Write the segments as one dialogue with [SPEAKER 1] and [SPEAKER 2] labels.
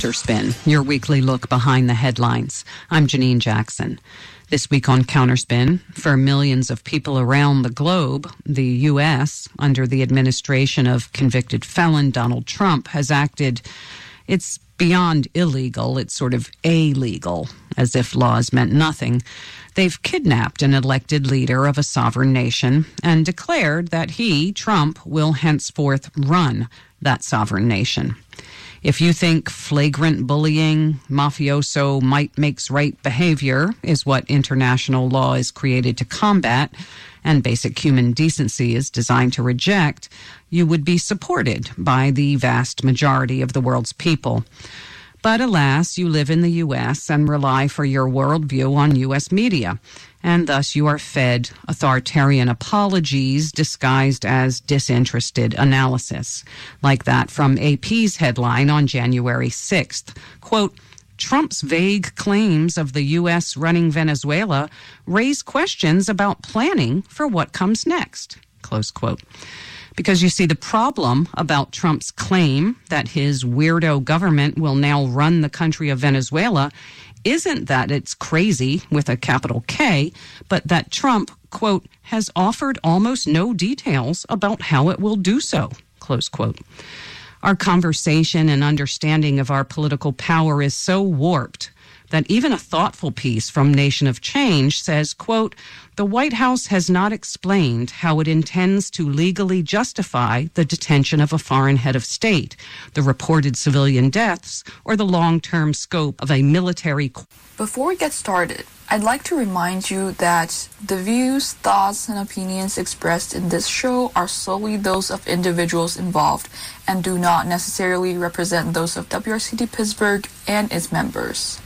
[SPEAKER 1] Counterspin, your weekly look behind the headlines. I'm Janine Jackson. This week on Counterspin, for millions of people around the globe, the U.S., under the administration of convicted felon Donald Trump, has acted, it's beyond illegal, it's sort of illegal, as if laws meant nothing. They've kidnapped an elected leader of a sovereign nation and declared that he, Trump, will henceforth run that sovereign nation. If you think flagrant bullying, mafioso might makes right behavior is what international law is created to combat and basic human decency is designed to reject, you would be supported by the vast majority of the world's people. But alas, you live in the U.S. and rely for your worldview on U.S. media, and thus you are fed authoritarian apologies disguised as disinterested analysis, like that from AP's headline on January 6th. Quote, Trump's vague claims of the U.S. running Venezuela raise questions about planning for what comes next, close quote. Because you see, the problem about Trump's claim that his weirdo government will now run the country of Venezuela isn't that it's crazy with a capital K, but that Trump, quote, has offered almost no details about how it will do so, close quote. Our conversation and understanding of our political power is so warped that even a thoughtful piece from Nation of Change says, quote, the White House has not explained how it intends to legally justify the detention of a foreign head of state, the reported civilian deaths, or the long-term scope of a military...
[SPEAKER 2] Before we get started, I'd like to remind you that the views, thoughts, and opinions expressed in this show are solely those of individuals involved and do not necessarily represent those of WRCT Pittsburgh and its members.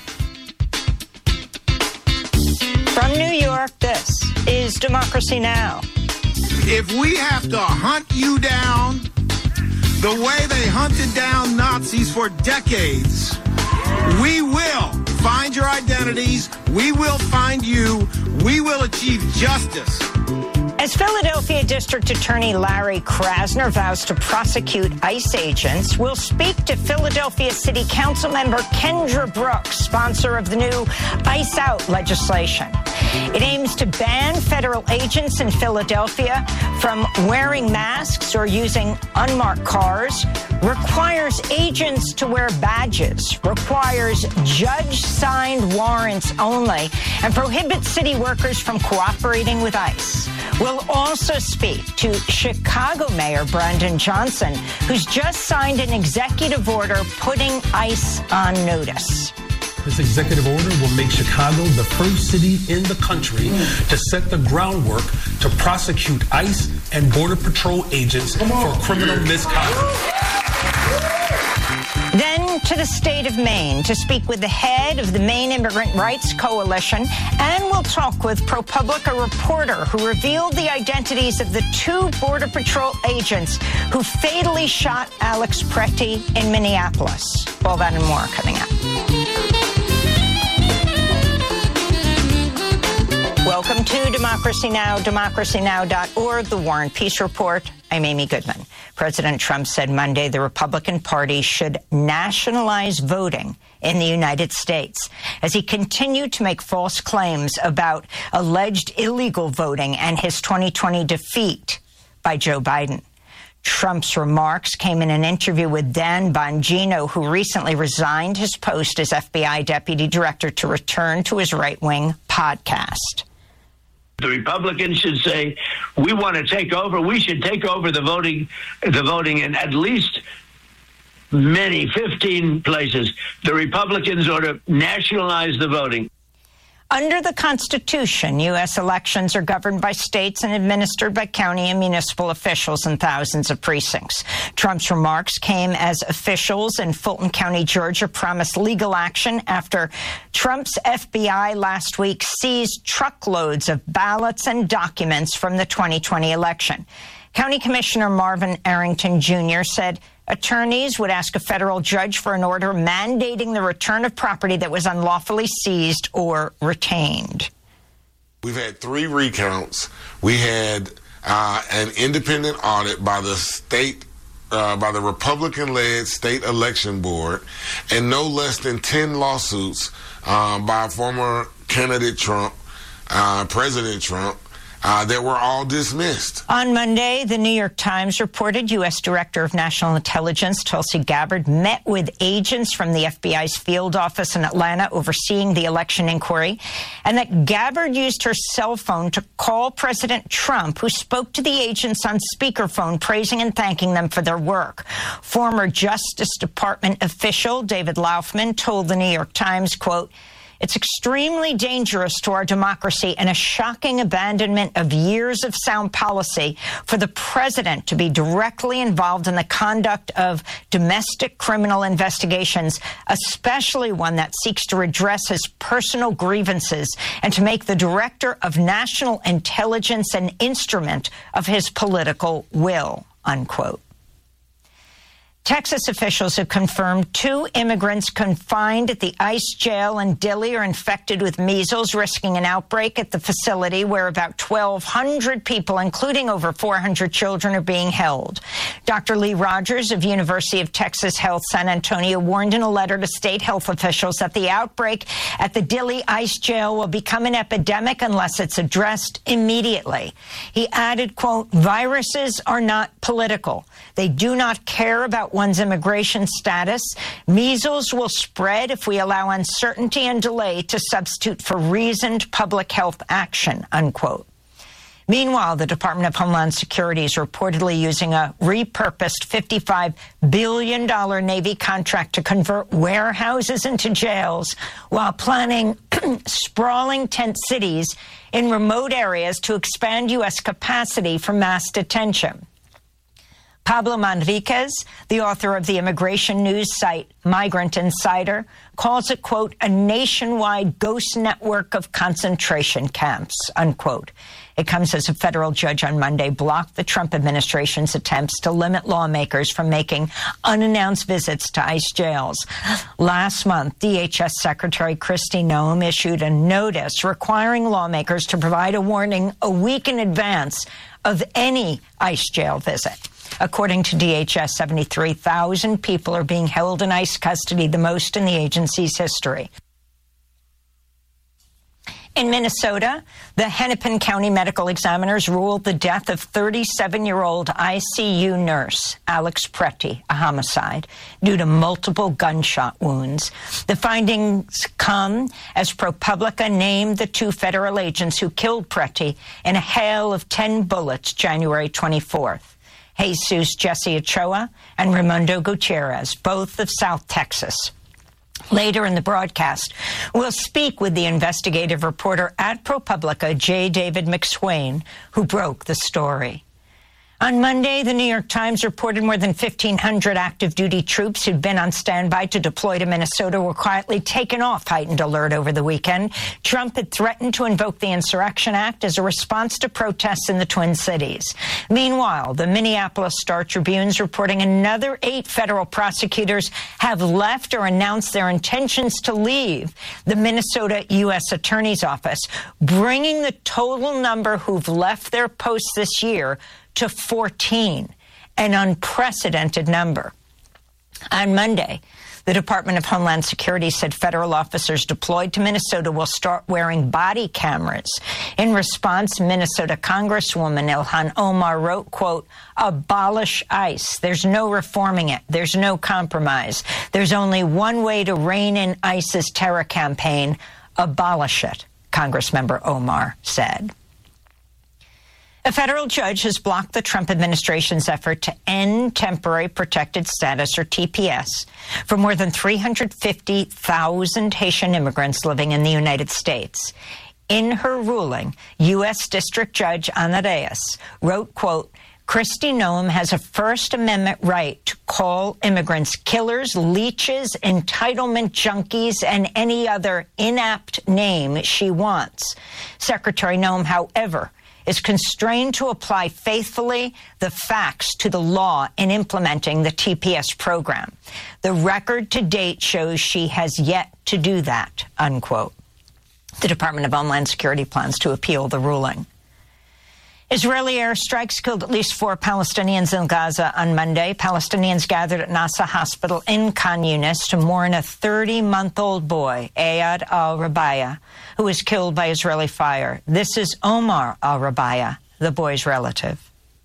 [SPEAKER 3] From New York, this is Democracy Now!
[SPEAKER 4] If we have to hunt you down the way they hunted down Nazis for decades, we will find your identities, we will find you, we will achieve justice.
[SPEAKER 3] As Philadelphia District Attorney Larry Krasner vows to prosecute ICE agents, we'll speak to Philadelphia City Council member Kendra Brooks, sponsor of the new ICE Out legislation. It aims to ban federal agents in Philadelphia from wearing masks or using unmarked cars, requires agents to wear badges, requires judge-signed warrants only, and prohibits city workers from cooperating with ICE. We'll also speak to Chicago Mayor Brandon Johnson, who's just signed an executive order putting ICE on notice.
[SPEAKER 5] This executive order will make Chicago the first city in the country to set the groundwork to prosecute ICE and Border Patrol agents for criminal misconduct.
[SPEAKER 3] Then to the state of Maine to speak with the head of the Maine Immigrant Rights Coalition, and we'll talk with ProPublica reporter who revealed the identities of the 2 Border Patrol agents who fatally shot Alex Preti in Minneapolis. All that and more coming up. Welcome to Democracy Now!, democracynow.org, the War and Peace Report. I'm Amy Goodman. President Trump said Monday the Republican Party should nationalize voting in the United States as he continued to make false claims about alleged illegal voting and his 2020 defeat by Joe Biden. Trump's remarks came in an interview with Dan Bongino, who recently resigned his post as FBI deputy director to return to his right-wing podcast.
[SPEAKER 6] The Republicans should say, we want to take over. We should take over the voting in at least 15 places. The Republicans ought to nationalize the voting.
[SPEAKER 3] Under the Constitution, U.S. elections are governed by states and administered by county and municipal officials in thousands of precincts. Trump's remarks came as officials in Fulton County, Georgia, promised legal action after Trump's FBI last week seized truckloads of ballots and documents from the 2020 election. County Commissioner Marvin Arrington Jr. said attorneys would ask a federal judge for an order mandating the return of property that was unlawfully seized or retained.
[SPEAKER 7] We've had 3 recounts. We had an independent audit by the state by the Republican-led state election board and no less than 10 lawsuits by former candidate Trump, President Trump, that were all dismissed.
[SPEAKER 3] On Monday, the New York Times reported U.S. Director of National Intelligence Tulsi Gabbard met with agents from the FBI's field office in Atlanta overseeing the election inquiry, and that Gabbard used her cell phone to call President Trump, who spoke to the agents on speakerphone, praising and thanking them for their work. Former Justice Department official David Laufman told the New York Times, quote, "It's extremely dangerous to our democracy and a shocking abandonment of years of sound policy for the president to be directly involved in the conduct of domestic criminal investigations, especially one that seeks to redress his personal grievances and to make the director of national intelligence an instrument of his political will," unquote. Texas officials have confirmed 2 immigrants confined at the ICE jail in Dilley are infected with measles, risking an outbreak at the facility where about 1,200 people, including over 400 children, are being held. Dr. Lee Rogers of University of Texas Health San Antonio warned in a letter to state health officials that the outbreak at the Dilley ICE jail will become an epidemic unless it's addressed immediately. He added, quote, "Viruses are not political. They do not care about one's immigration status. Measles will spread if we allow uncertainty and delay to substitute for reasoned public health action," unquote. Meanwhile, the Department of Homeland Security is reportedly using a repurposed $55 billion Navy contract to convert warehouses into jails while planning sprawling tent cities in remote areas to expand U.S. capacity for mass detention. Pablo Manriquez, the author of the immigration news site Migrant Insider, calls it, quote, "a nationwide ghost network of concentration camps," unquote. It comes as a federal judge on Monday blocked the Trump administration's attempts to limit lawmakers from making unannounced visits to ICE jails. Last month, DHS Secretary Kristi Noem issued a notice requiring lawmakers to provide a warning a week in advance of any ICE jail visit. According to DHS, 73,000 people are being held in ICE custody, the most in the agency's history. In Minnesota, the Hennepin County Medical Examiners ruled the death of 37-year-old ICU nurse Alex Pretty a homicide due to multiple gunshot wounds. The findings come as ProPublica named the 2 federal agents who killed Pretty in a hail of 10 bullets January 24th. Jesus Jesse Ochoa and Raimundo Gutierrez, both of South Texas. Later in the broadcast, we'll speak with the investigative reporter at ProPublica, J. David McSwain, who broke the story. On Monday, the New York Times reported more than 1,500 active duty troops who'd been on standby to deploy to Minnesota were quietly taken off heightened alert over the weekend. Trump had threatened to invoke the Insurrection Act as a response to protests in the Twin Cities. Meanwhile, the Minneapolis Star-Tribune's reporting another 8 federal prosecutors have left or announced their intentions to leave the Minnesota U.S. Attorney's Office, bringing the total number who've left their posts this year to 14, an unprecedented number. On Monday, the Department of Homeland Security said federal officers deployed to Minnesota will start wearing body cameras. In response, Minnesota Congresswoman Ilhan Omar wrote, quote, "Abolish ICE. There's no reforming it. There's no compromise. There's only one way to rein in ICE's terror campaign. Abolish it," Congressmember Omar said. A federal judge has blocked the Trump administration's effort to end temporary protected status, or TPS, for more than 350,000 Haitian immigrants living in the United States. In her ruling, U.S. District Judge Ana Reyes wrote, quote, "Kristi Noem has a First Amendment right to call immigrants killers, leeches, entitlement junkies, and any other inapt name she wants. Secretary Noem, however, is constrained to apply faithfully the facts to the law in implementing the TPS program. The record to date shows she has yet to do that," unquote. The Department of Homeland Security plans to appeal the ruling. Israeli airstrikes killed at least 4 Palestinians in Gaza on Monday. Palestinians gathered at Nasser Hospital in Khan Yunis to mourn a 30-month-old boy, Ayad al-Rabaya, who was killed by Israeli fire. This is Omar al-Rabaya, the boy's relative.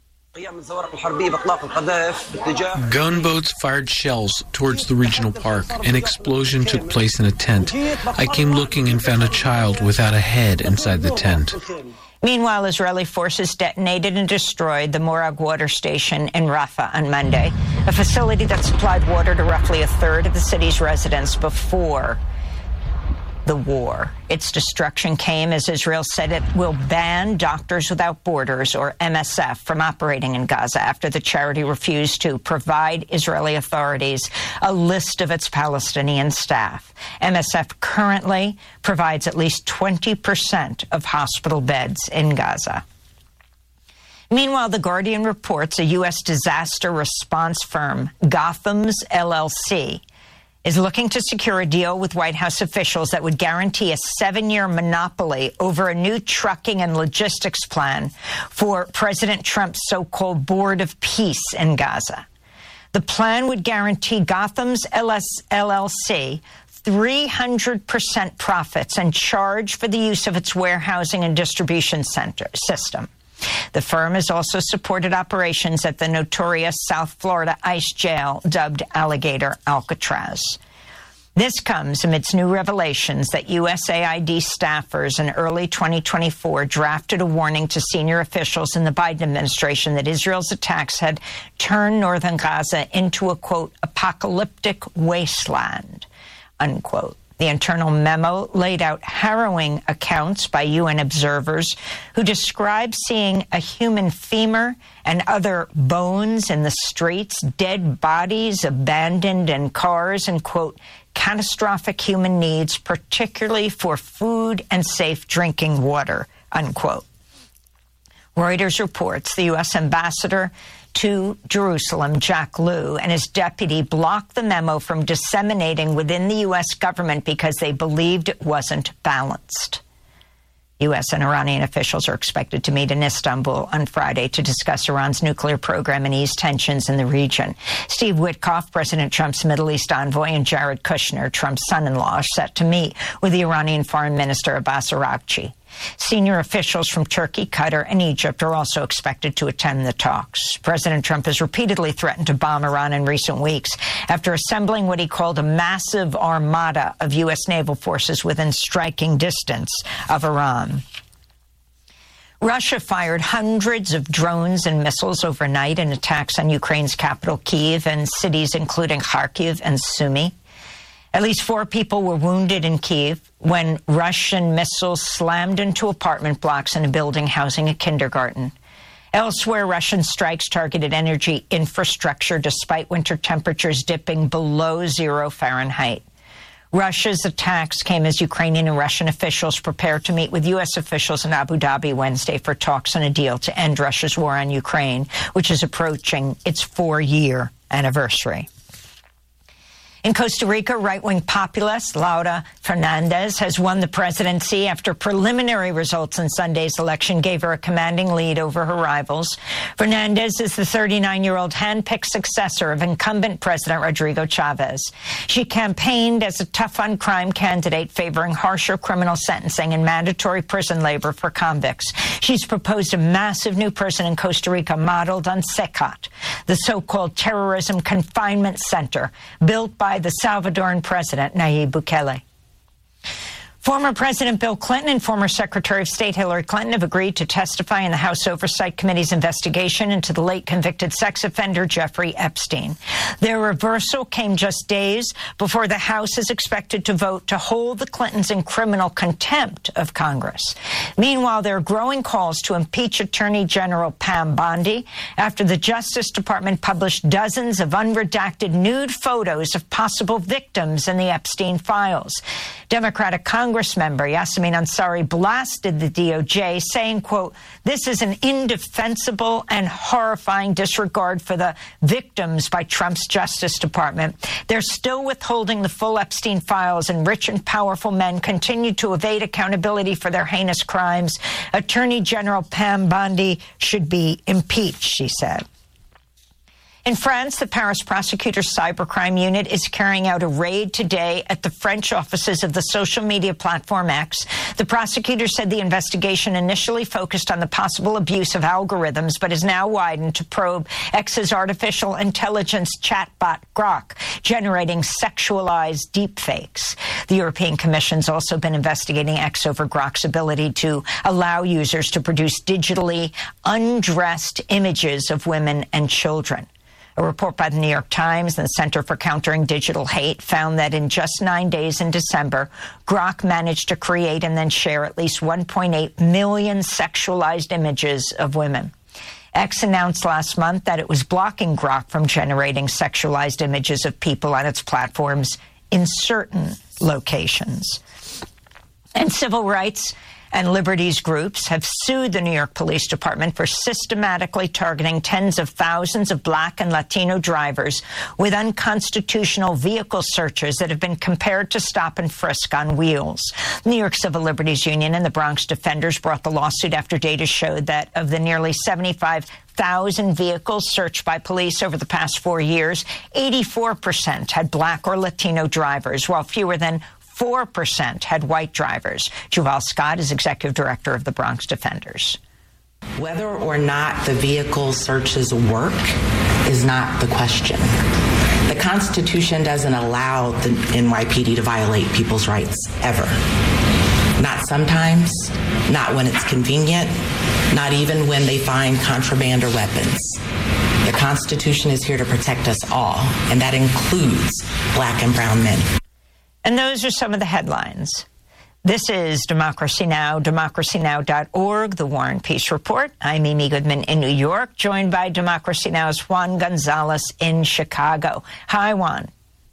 [SPEAKER 8] Gunboats fired shells towards the regional park. An explosion took place in a tent. I came looking and found a child without a head inside the tent.
[SPEAKER 3] Meanwhile, Israeli forces detonated and destroyed the Morag water station in Rafah on Monday, a facility that supplied water to roughly a third of the city's residents before the war. Its destruction came as Israel said it will ban Doctors Without Borders, or MSF, from operating in Gaza after the charity refused to provide Israeli authorities a list of its Palestinian staff. MSF currently provides at least 20% of hospital beds in Gaza. Meanwhile, The Guardian reports a U.S. disaster response firm, Gotham's LLC, is looking to secure a deal with White House officials that would guarantee a 7-year monopoly over a new trucking and logistics plan for President Trump's so-called Board of Peace in Gaza. The plan would guarantee Gotham's LLC 300% profits and charge for the use of its warehousing and distribution center system. The firm has also supported operations at the notorious South Florida ICE jail dubbed Alligator Alcatraz. This comes amidst new revelations that USAID staffers in early 2024 drafted a warning to senior officials in the Biden administration that Israel's attacks had turned northern Gaza into a, quote, apocalyptic wasteland, unquote. The internal memo laid out harrowing accounts by UN observers who described seeing a human femur and other bones in the streets, dead bodies abandoned in cars, and, quote, catastrophic human needs, particularly for food and safe drinking water, unquote. Reuters reports the U.S. ambassador to Jerusalem, Jack Lew, and his deputy blocked the memo from disseminating within the U.S. government because they believed it wasn't balanced. U.S. and Iranian officials are expected to meet in Istanbul on Friday to discuss Iran's nuclear program and ease tensions in the region. Steve Witkoff, President Trump's Middle East envoy, and Jared Kushner, Trump's son-in-law, are set to meet with the Iranian Foreign Minister Abbas Araghchi. Senior officials from Turkey, Qatar, and Egypt are also expected to attend the talks. President Trump has repeatedly threatened to bomb Iran in recent weeks after assembling what he called a massive armada of U.S. naval forces within striking distance of Iran. Russia fired hundreds of drones and missiles overnight in attacks on Ukraine's capital, Kyiv, and cities including Kharkiv and Sumy. At least 4 people were wounded in Kyiv when Russian missiles slammed into apartment blocks in a building housing a kindergarten. Elsewhere, Russian strikes targeted energy infrastructure despite winter temperatures dipping below 0 Fahrenheit. Russia's attacks came as Ukrainian and Russian officials prepare to meet with U.S. officials in Abu Dhabi Wednesday for talks on a deal to end Russia's war on Ukraine, which is approaching its 4-year anniversary. In Costa Rica, right-wing populist Laura Fernandez has won the presidency after preliminary results in Sunday's election gave her a commanding lead over her rivals. Fernandez is the 39-year-old hand-picked successor of incumbent President Rodrigo Chavez. She campaigned as a tough-on-crime candidate favoring harsher criminal sentencing and mandatory prison labor for convicts. She's proposed a massive new prison in Costa Rica modeled on SECAT, the so-called terrorism confinement center built by the Salvadoran president, Nayib Bukele. Former President Bill Clinton and former Secretary of State Hillary Clinton have agreed to testify in the House Oversight Committee's investigation into the late convicted sex offender Jeffrey Epstein. Their reversal came just days before the House is expected to vote to hold the Clintons in criminal contempt of Congress. Meanwhile, there are growing calls to impeach Attorney General Pam Bondi after the Justice Department published dozens of unredacted nude photos of possible victims in the Epstein files. Democratic Congress Congress member Yasemin Ansari blasted the DOJ, saying, quote, "This is an indefensible and horrifying disregard for the victims by Trump's Justice Department. They're still withholding the full Epstein files, and rich and powerful men continue to evade accountability for their heinous crimes. Attorney General Pam Bondi should be impeached," she said. In France, the Paris prosecutor's cybercrime unit is carrying out a raid today at the French offices of the social media platform X. The prosecutor said the investigation initially focused on the possible abuse of algorithms, but is now widened to probe X's artificial intelligence chatbot Grok, generating sexualized deepfakes. The European Commission's also been investigating X over Grok's ability to allow users to produce digitally undressed images of women and children. A report by the New York Times and the Center for Countering Digital Hate found that in just 9 days in December, Grok managed to create and then share at least 1.8 million sexualized images of women. X announced last month that it was blocking Grok from generating sexualized images of people on its platforms in certain locations. And civil rights and liberties groups have sued the New York Police Department for systematically targeting tens of thousands of Black and Latino drivers with unconstitutional vehicle searches that have been compared to stop and frisk on wheels. New York Civil Liberties Union and the Bronx Defenders brought the lawsuit after data showed that of the nearly 75,000 vehicles searched by police over the past 4 years, 84% had Black or Latino drivers, while fewer than 4% had white drivers. Juval Scott is executive director of the Bronx Defenders.
[SPEAKER 9] Whether or not the vehicle searches work is not the question. The Constitution doesn't allow the NYPD to violate people's rights, ever. Not sometimes, not when it's convenient, not even when they find contraband or weapons. The Constitution is here to protect us all, and that includes Black and brown men.
[SPEAKER 3] And those are some of the headlines. This is Democracy Now!, democracynow.org, The War and Peace Report. I'm Amy Goodman in New York, joined by Democracy Now!'s Juan Gonzalez in Chicago. Hi, Juan.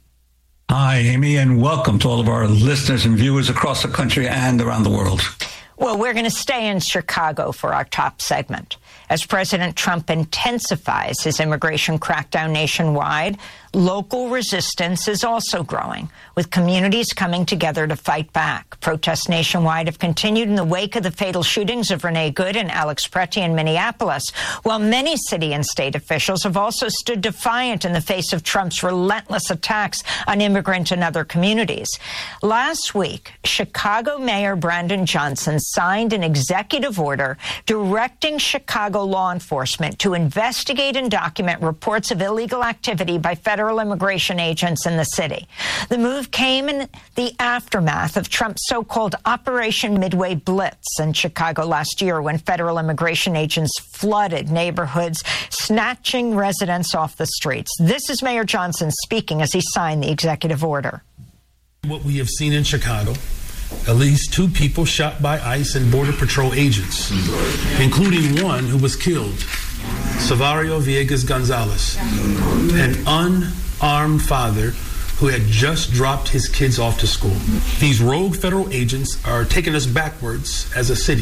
[SPEAKER 10] Hi, Amy, and welcome to all of our listeners and viewers across the country and around the world.
[SPEAKER 3] Well, we're going to stay in Chicago for our top segment. As President Trump intensifies his immigration crackdown nationwide, local resistance is also growing, with communities coming together to fight back. Protests nationwide have continued in the wake of the fatal shootings of Renee Good and Alex Preti in Minneapolis, while many city and state officials have also stood defiant in the face of Trump's relentless attacks on immigrant and other communities. Last week, Chicago Mayor Brandon Johnson signed an executive order directing Chicago law enforcement to investigate and document reports of illegal activity by federal immigration agents in the city. The move came in the aftermath of Trump's so-called Operation Midway Blitz in Chicago last year, when federal immigration agents flooded neighborhoods, snatching residents off the streets. This is Mayor Johnson speaking as he signed the executive order.
[SPEAKER 5] What we have seen in Chicago, at least 2 people shot by ICE and Border Patrol agents, including one who was killed, Savario Villegas Gonzalez, an unarmed father who had just dropped his kids off to school. These rogue federal agents are taking us backwards as a city.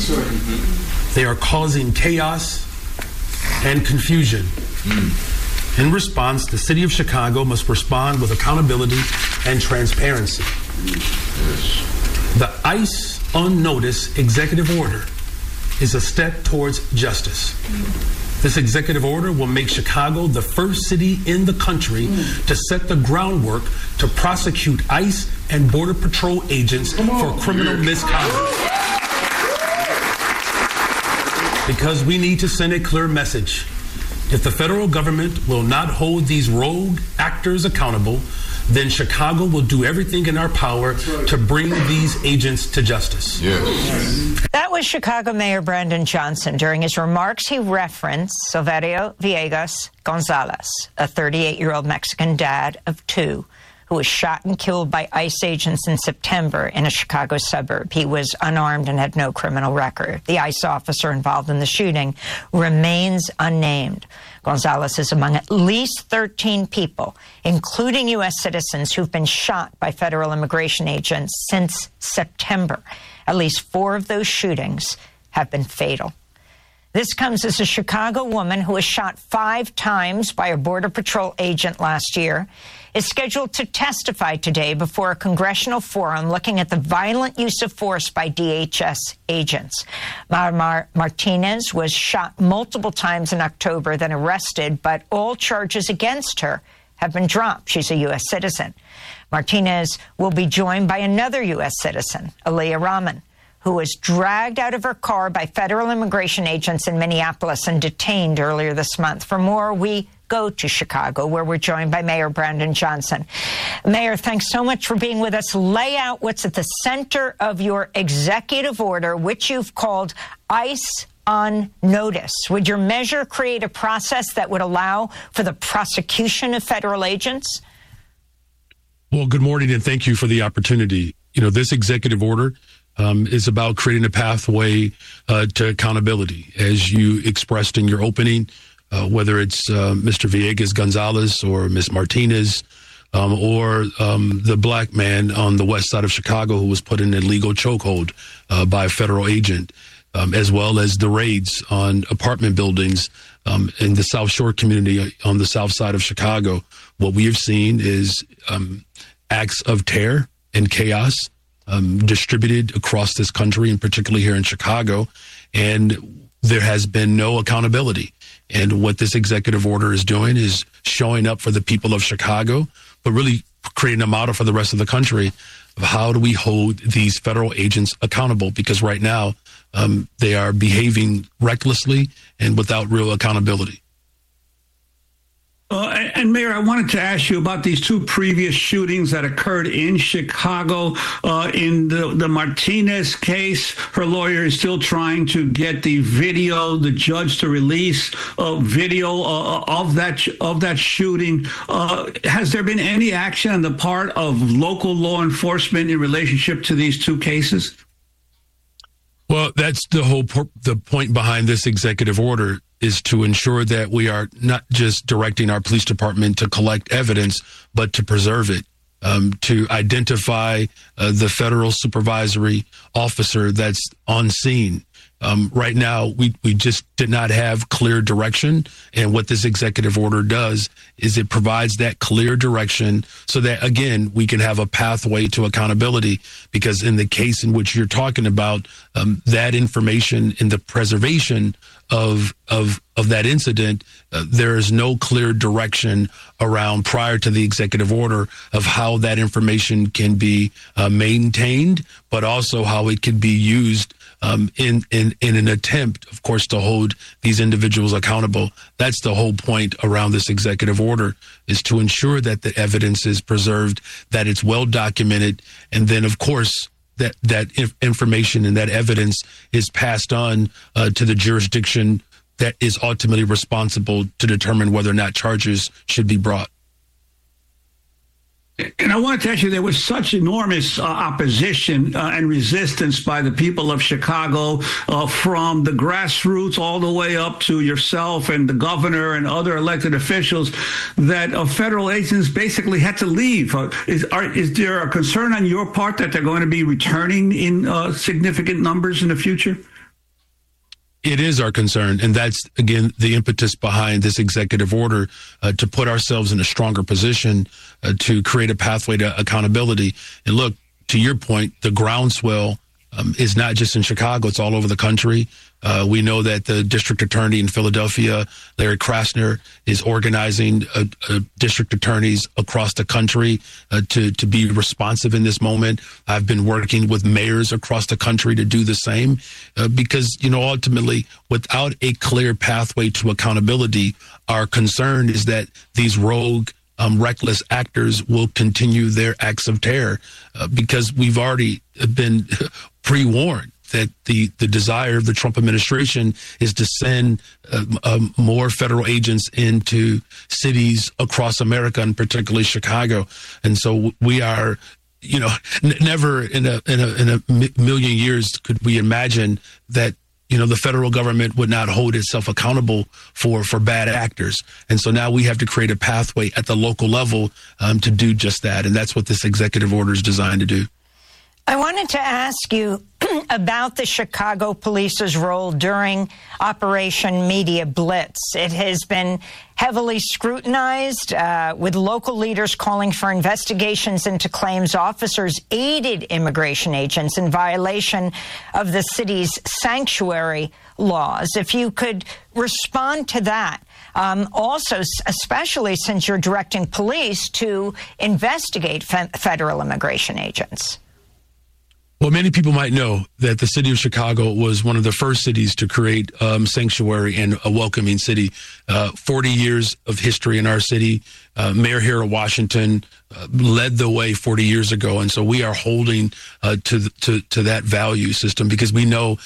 [SPEAKER 5] They are causing chaos and confusion. In response, the city of Chicago must respond with accountability and transparency. The ICE on notice executive order is a step towards justice. This executive order will make Chicago the first city in the country to set the groundwork to prosecute ICE and Border Patrol agents for criminal misconduct. Because we need to send a clear message. If the federal government will not hold these rogue actors accountable, then Chicago will do everything in our power to bring these agents to justice.
[SPEAKER 7] Yes.
[SPEAKER 3] That was Chicago Mayor Brandon Johnson. During his remarks, he referenced Silverio Villegas Gonzalez, a 38-year-old Mexican dad of 2, who was shot and killed by ICE agents in September in a Chicago suburb. He was unarmed and had no criminal record. The ICE officer involved in the shooting remains unnamed. Gonzalez is among at least 13 people, including U.S. citizens, who've been shot by federal immigration agents since September. At least 4 of those shootings have been fatal. This comes as a Chicago woman who was shot 5 times by a Border Patrol agent last year is scheduled to testify today before a congressional forum looking at the violent use of force by DHS agents. Martinez was shot multiple times in October, then arrested, but all charges against her have been dropped. She's a U.S. citizen. Martinez will be joined by another U.S. citizen, Aaliyah Rahman, who was dragged out of her car by federal immigration agents in Minneapolis and detained earlier this month. For more, we go to Chicago, where we're joined by Mayor Brandon Johnson. Mayor, thanks so much for being with us. Lay out what's at the center of your executive order, which you've called ICE on Notice. Would your measure create a process that would allow for the prosecution of federal agents?
[SPEAKER 5] Well, good morning, and thank you for the opportunity. This executive order is about creating a pathway to accountability, as you expressed in your opening, whether it's Mr. Villegas-Gonzalez or Ms. Martinez or the black man on the west side of Chicago who was put in a legal chokehold by a federal agent, as well as the raids on apartment buildings in the South Shore community on the south side of Chicago. What we have seen is acts of terror and chaos distributed across this country, and particularly here in Chicago, and there has been no accountability. And what this executive order is doing is showing up for the people of Chicago, but really creating a model for the rest of the country of how do we hold these federal agents accountable, because right now they are behaving recklessly and without real accountability.
[SPEAKER 10] And Mayor, I wanted to ask you about these 2 previous shootings that occurred in Chicago. In the Martinez case, her lawyer is still trying to get the judge to release video of that shooting. Has there been any action on the part of local law enforcement in relationship to these 2 cases?
[SPEAKER 5] Well, that's the point behind this executive order, is to ensure that we are not just directing our police department to collect evidence, but to preserve it, to identify the federal supervisory officer that's on scene. Right now, we just did not have clear direction. And what this executive order does is it provides that clear direction so that, again, we can have a pathway to accountability. Because in the case in which you're talking about, that information in the preservation of that incident, there is no clear direction around prior to the executive order of how that information can be maintained, but also how it can be used in an attempt, of course, to hold these individuals accountable. That's the whole point around this executive order, is to ensure that the evidence is preserved, that it's well documented, and then, of course, that information and that evidence is passed on to the jurisdiction that is ultimately responsible to determine whether or not charges should be brought.
[SPEAKER 10] And I wanted to ask you, there was such enormous opposition and resistance by the people of Chicago, from the grassroots all the way up to yourself and the governor and other elected officials, that federal agents basically had to leave. Is there a concern on your part that they're going to be returning in significant numbers in the future?
[SPEAKER 5] It is our concern, and that's, again, the impetus behind this executive order, to put ourselves in a stronger position to create a pathway to accountability. And look, to your point, the groundswell is not just in Chicago, it's all over the country. We know that the district attorney in Philadelphia, Larry Krasner, is organizing district attorneys across the country to be responsive in this moment. I've been working with mayors across the country to do the same because, ultimately, without a clear pathway to accountability, our concern is that these rogue, reckless actors will continue their acts of terror because we've already been pre-warned that the desire of the Trump administration is to send more federal agents into cities across America, and particularly Chicago. And so we are, never in a million years could we imagine that the federal government would not hold itself accountable for bad actors. And so now we have to create a pathway at the local level to do just that. And that's what this executive order is designed to do.
[SPEAKER 3] I wanted to ask you about the Chicago police's role during Operation Media Blitz. It has been heavily scrutinized, with local leaders calling for investigations into claims officers aided immigration agents in violation of the city's sanctuary laws. If you could respond to that. Also, especially since you're directing police to investigate federal immigration agents.
[SPEAKER 5] Well, many people might know that the city of Chicago was one of the first cities to create sanctuary and a welcoming city. 40 years of history in our city. Mayor Harold Washington led the way 40 years ago. And so we are holding to that value system because we know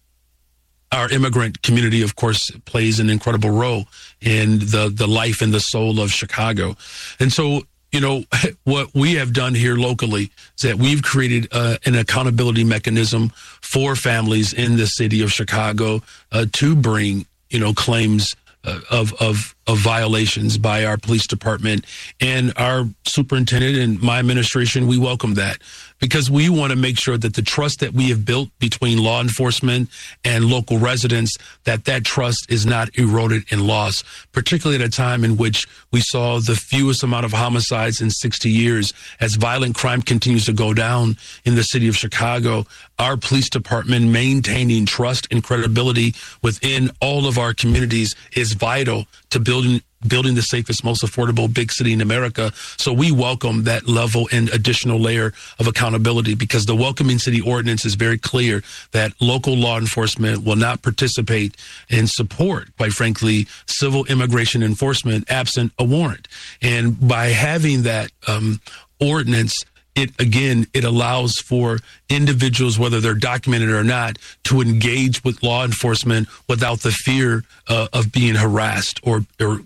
[SPEAKER 5] our immigrant community, of course, plays an incredible role in the life and the soul of Chicago. And so, what we have done here locally is that we've created an accountability mechanism for families in the city of Chicago to bring, claims of violations by our police department. And our superintendent and my administration, we welcome that because we want to make sure that the trust that we have built between law enforcement and local residents, that trust is not eroded and lost, particularly at a time in which we saw the fewest amount of homicides in 60 years. As violent crime continues to go down in the city of Chicago, our police department maintaining trust and credibility within all of our communities is vital to building the safest, most affordable big city in America. So we welcome that level and additional layer of accountability because the Welcoming City Ordinance is very clear that local law enforcement will not participate in support, quite frankly, civil immigration enforcement absent a warrant. And by having that ordinance, it allows for individuals, whether they're documented or not, to engage with law enforcement without the fear of being harassed or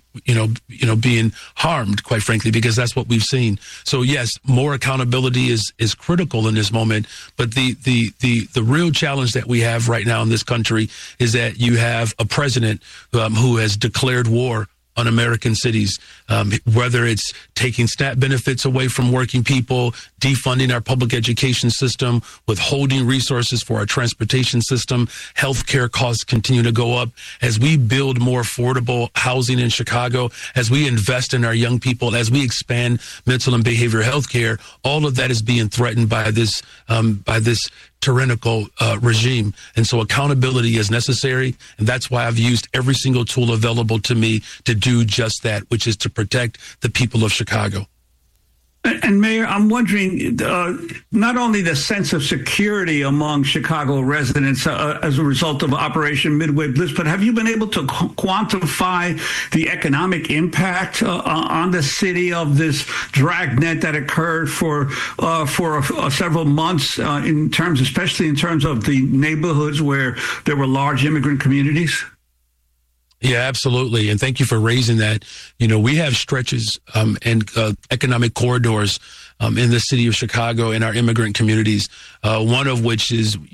[SPEAKER 5] being harmed, quite frankly, because that's what we've seen. So yes, more accountability is critical in this moment. But the real challenge that we have right now in this country is that you have a president who has declared war on American cities, whether it's taking SNAP benefits away from working people, defunding our public education system, withholding resources for our transportation system, healthcare costs continue to go up. As we build more affordable housing in Chicago, as we invest in our young people, as we expand mental and behavioral health care, all of that is being threatened by this tyrannical regime. And so accountability is necessary. And that's why I've used every single tool available to me to do just that, which is to protect the people of Chicago.
[SPEAKER 10] And Mayor, I'm wondering, not only the sense of security among Chicago residents as a result of Operation Midway Blitz, but have you been able to quantify the economic impact on the city of this dragnet that occurred for several months, especially in terms of the neighborhoods where there were large immigrant communities?
[SPEAKER 5] Yeah, absolutely. And thank you for raising that. We have stretches and economic corridors in the city of Chicago and our immigrant communities, one of which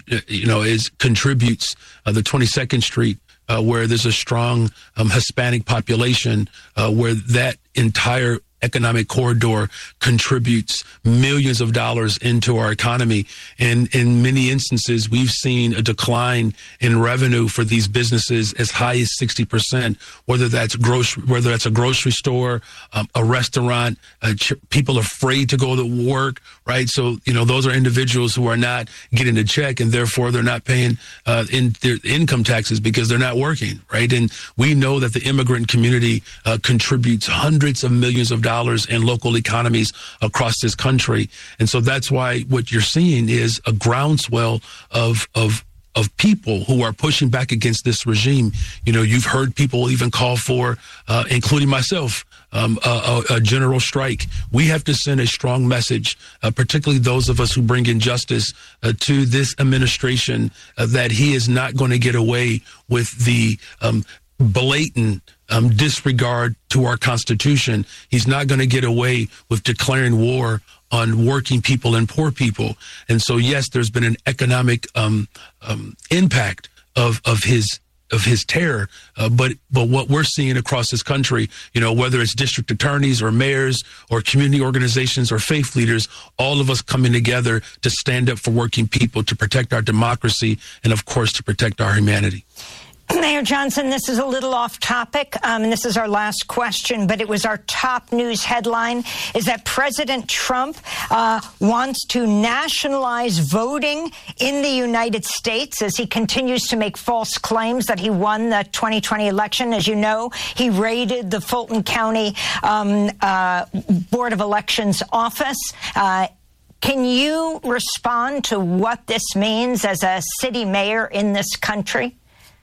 [SPEAKER 5] contributes the 22nd Street, where there's a strong Hispanic population, where that entire economic corridor contributes millions of dollars into our economy. And in many instances, we've seen a decline in revenue for these businesses as high as 60%, whether that's a grocery store, a restaurant, people afraid to go to work, right? So, those are individuals who are not getting a check and therefore they're not paying in their income taxes because they're not working, right? And we know that the immigrant community contributes hundreds of millions of dollars in local economies across this country. And so that's why what you're seeing is a groundswell of people who are pushing back against this regime. You've heard people even call for, including myself, a general strike. We have to send a strong message, particularly those of us who bring injustice to this administration, that he is not going to get away with the blatant disregard to our Constitution. He's not going to get away with declaring war on working people and poor people. And so, yes, there's been an economic impact of his terror. But what we're seeing across this country, whether it's district attorneys or mayors or community organizations or faith leaders, all of us coming together to stand up for working people, to protect our democracy, and of course, to protect our humanity.
[SPEAKER 3] Mayor Johnson, this is a little off topic, and this is our last question, but it was our top news headline, is that President Trump wants to nationalize voting in the United States as he continues to make false claims that he won the 2020 election. As you know, he raided the Fulton County Board of Elections office. Can you respond to what this means as a city mayor in this country?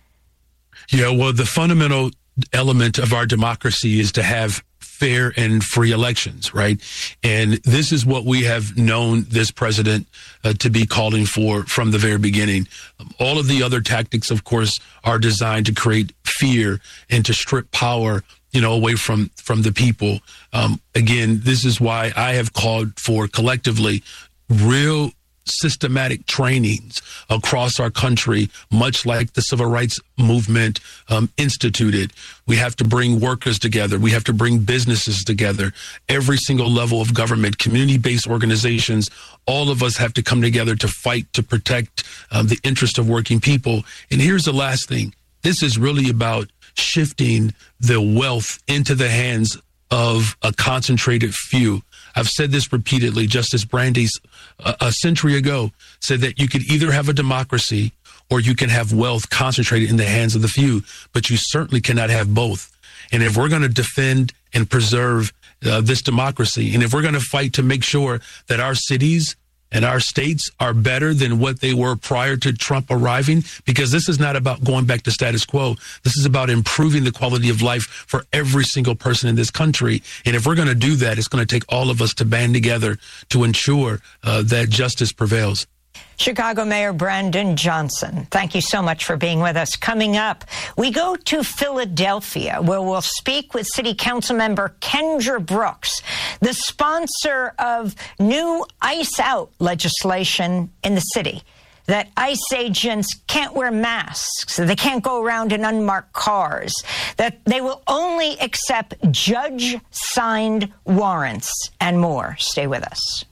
[SPEAKER 5] Yeah, well, the fundamental element of our democracy is to have fair and free elections, right? And this is what we have known this president to be calling for from the very beginning. All of the other tactics, of course, are designed to create fear and to strip power, away from the people. Again, this is why I have called for collectively real systematic trainings across our country, much like the civil rights movement instituted. We have to bring workers together. We have to bring businesses together. Every single level of government, community-based organizations, all of us have to come together to fight to protect the interest of working people. And here's the last thing. This is really about shifting the wealth into the hands of a concentrated few. I've said this repeatedly. Justice Brandeis, a century ago, said that you could either have a democracy or you can have wealth concentrated in the hands of the few, but you certainly cannot have both. And if we're going to defend and preserve this democracy, and if we're going to fight to make sure that our cities and our states are better than what they were prior to Trump arriving, because this is not about going back to status quo. This is about improving the quality of life for every single person in this country. And if we're going to do that, it's going to take all of us to band together to ensure that justice prevails.
[SPEAKER 3] Chicago Mayor Brandon Johnson, thank you so much for being with us. Coming up, we go to Philadelphia, where we'll speak with City Council member Kendra Brooks, the sponsor of new ICE out legislation in the city, that ICE agents can't wear masks, that they can't go around in unmarked cars, that they will only accept judge-signed warrants, and more. Stay with us.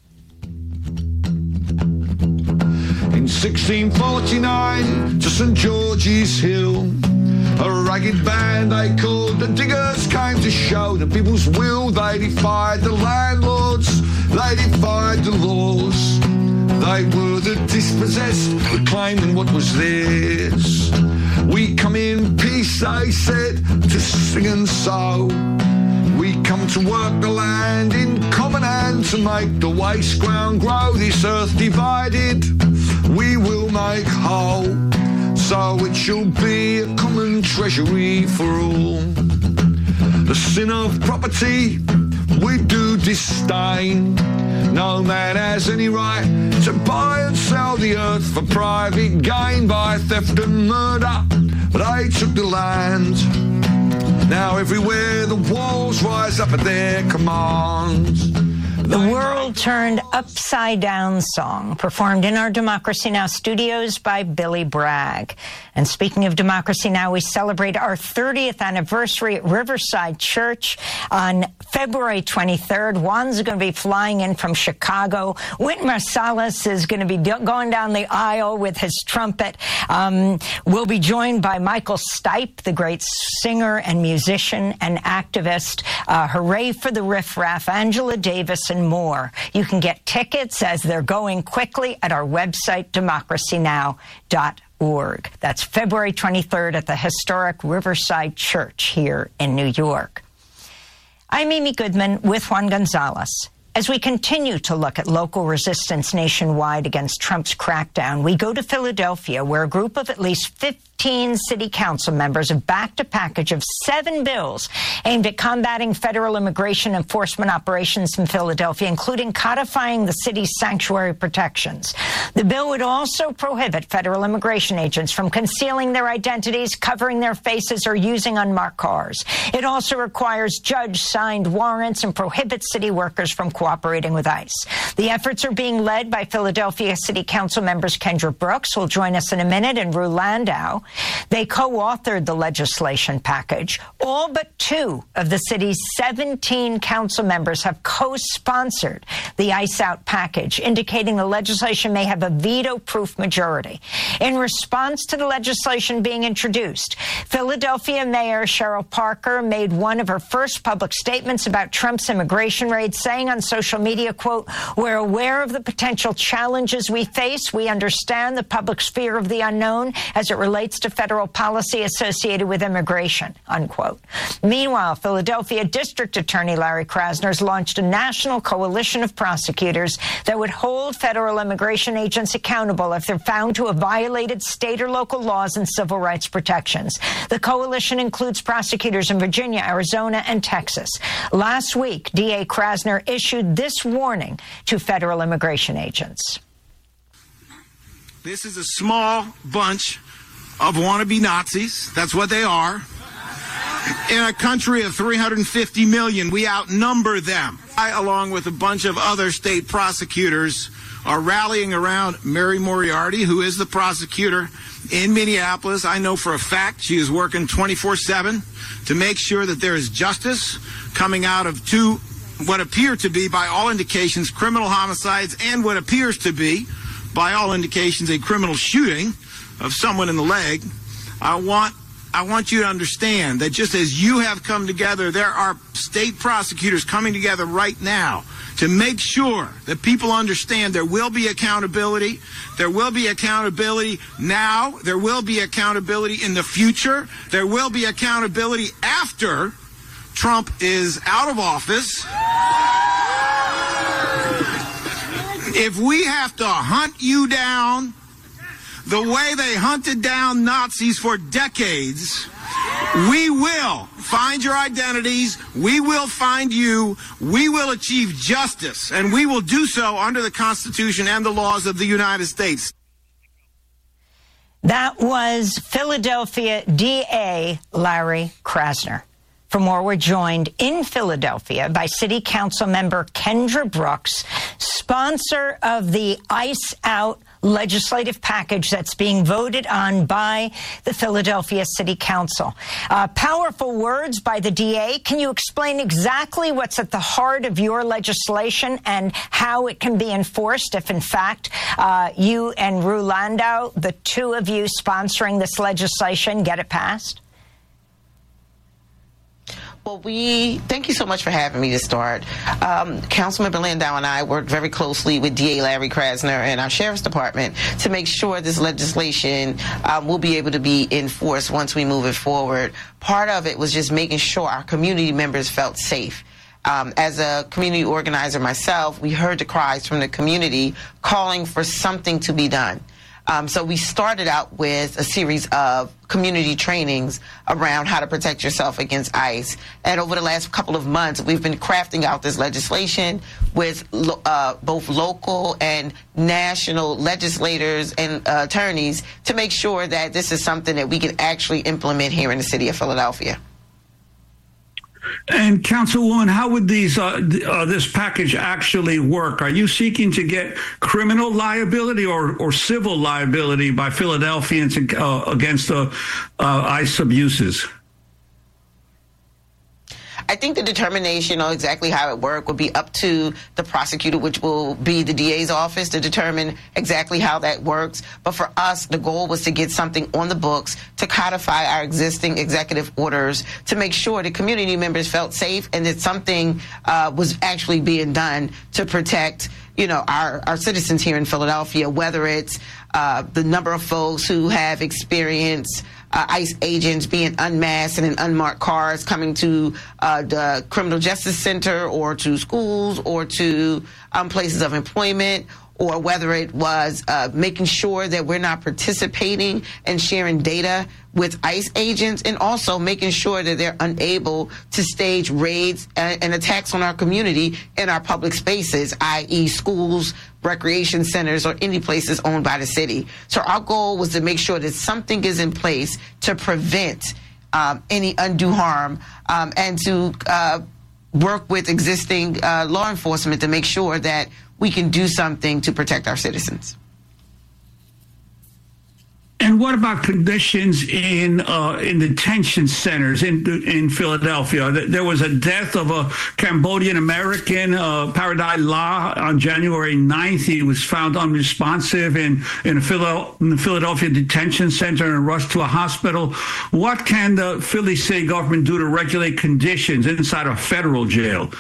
[SPEAKER 11] In 1649, to St. George's Hill, a ragged band they called the Diggers came to show the people's will. They defied the landlords, they defied the laws. They were the dispossessed, claiming what was theirs. We come in peace, they said, to sing and sow. We come to work the land in common hand to make the waste ground grow. This earth divided, we will make whole. So it shall be a common treasury for all. The sin of property we do disdain. No man has any right to buy and sell the earth for private gain by theft and murder. But they took the land. Now everywhere the walls rise up at their commands.
[SPEAKER 3] The World Turned Upside Down song, performed in our Democracy Now! Studios by Billy Bragg. And speaking of Democracy Now!, we celebrate our 30th anniversary at Riverside Church on February 23rd. Juan's going to be flying in from Chicago. Wynton Marsalis is going to be going down the aisle with his trumpet. We'll be joined by Michael Stipe, the great singer and musician and activist. Hooray for the Riff Raff, Angela Davis, and more. You can get tickets as they're going quickly at our website, democracynow.org. That's February 23rd at the historic Riverside Church here in New York. I'm Amy Goodman with Juan Gonzalez. As we continue to look at local resistance nationwide against Trump's crackdown, we go to Philadelphia, where a group of at least 15 city council members have backed a package of 7 bills aimed at combating federal immigration enforcement operations in Philadelphia, including codifying the city's sanctuary protections. The bill would also prohibit federal immigration agents from concealing their identities, covering their faces, or using unmarked cars. It also requires judge-signed warrants and prohibits city workers from cooperating with ICE. The efforts are being led by Philadelphia City Council members Kendra Brooks, who will join us in a minute, and Rue Landau, They co-authored the legislation package. All but 2 of the city's 17 council members have co-sponsored the ICE Out package, indicating the legislation may have a veto-proof majority. In response to the legislation being introduced, Philadelphia Mayor Cheryl Parker made one of her first public statements about Trump's immigration raid, saying on social media, quote, "We're aware of the potential challenges we face. We understand the public's fear of the unknown as it relates to federal policy associated with immigration," unquote. Meanwhile, Philadelphia District Attorney Larry Krasner has launched a national coalition of prosecutors that would hold federal immigration agents accountable if they're found to have violated state or local laws and civil rights protections. The coalition includes prosecutors in Virginia, Arizona, and Texas. Last week, DA Krasner issued this warning to federal immigration agents.
[SPEAKER 4] This is a small bunch of wannabe Nazis. That's what they are. In a country of 350 million, we outnumber them. I, along with a bunch of other state prosecutors, are rallying around Mary Moriarty, who is the prosecutor in Minneapolis. I know for a fact she is working 24/7 to make sure that there is justice coming out of 2 what appear to be, by all indications, criminal homicides, and what appears to be, by all indications, a criminal shooting of someone in the leg. I want you to understand that just as you have come together, there are state prosecutors coming together right now to make sure that people understand there will be accountability. There will be accountability now. There will be accountability in the future. There will be accountability after Trump is out of office. If we have to hunt you down the way they hunted down Nazis for decades, we will find your identities. We will find you. We will achieve justice, and we will do so under the Constitution and the laws of the United States.
[SPEAKER 3] That was Philadelphia DA Larry Krasner. For more, we're joined in Philadelphia by City Council member Kendra Brooks, sponsor of the ICE Out legislative package that's being voted on by the Philadelphia City Council. Powerful words by the DA. Can you explain exactly what's at the heart of your legislation and how it can be enforced if, in fact, you and Rue Landau, the 2 of you sponsoring this legislation, get it passed?
[SPEAKER 12] Well, thank you so much for having me to start. Councilmember Landau and I worked very closely with DA Larry Krasner and our Sheriff's Department to make sure this legislation will be able to be enforced once we move it forward. Part of it was just making sure our community members felt safe. As a community organizer myself, we heard the cries from the community calling for something to be done. So we started out with a series of community trainings around how to protect yourself against ICE. And over the last couple of months, we've been crafting out this legislation with both local and national legislators and attorneys to make sure that this is something that we can actually implement here in the city of Philadelphia.
[SPEAKER 10] And Councilwoman, how would this package actually work? Are you seeking to get criminal liability or civil liability by Philadelphians against ICE abuses?
[SPEAKER 12] I think the determination on exactly how it worked would be up to the prosecutor, which will be the DA's office, to determine exactly how that works. But for us, the goal was to get something on the books to codify our existing executive orders to make sure the community members felt safe and that something was actually being done to protect, our citizens here in Philadelphia, whether it's the number of folks who have experienced ICE agents being unmasked and in unmarked cars coming to the criminal justice center or to schools or to places of employment, or whether it was making sure that we're not participating and sharing data with ICE agents, and also making sure that they're unable to stage raids and attacks on our community in our public spaces, i.e. schools, recreation centers, or any places owned by the city. So our goal was to make sure that something is in place to prevent any undue harm and to work with existing law enforcement to make sure that we can do something to protect our citizens.
[SPEAKER 10] And what about conditions in detention centers in Philadelphia? There was a death of a Cambodian American, Paradise La, on January 9th. He was found unresponsive in the Philadelphia detention center and rushed to a hospital. What can the Philly city government do to regulate conditions inside a federal jail?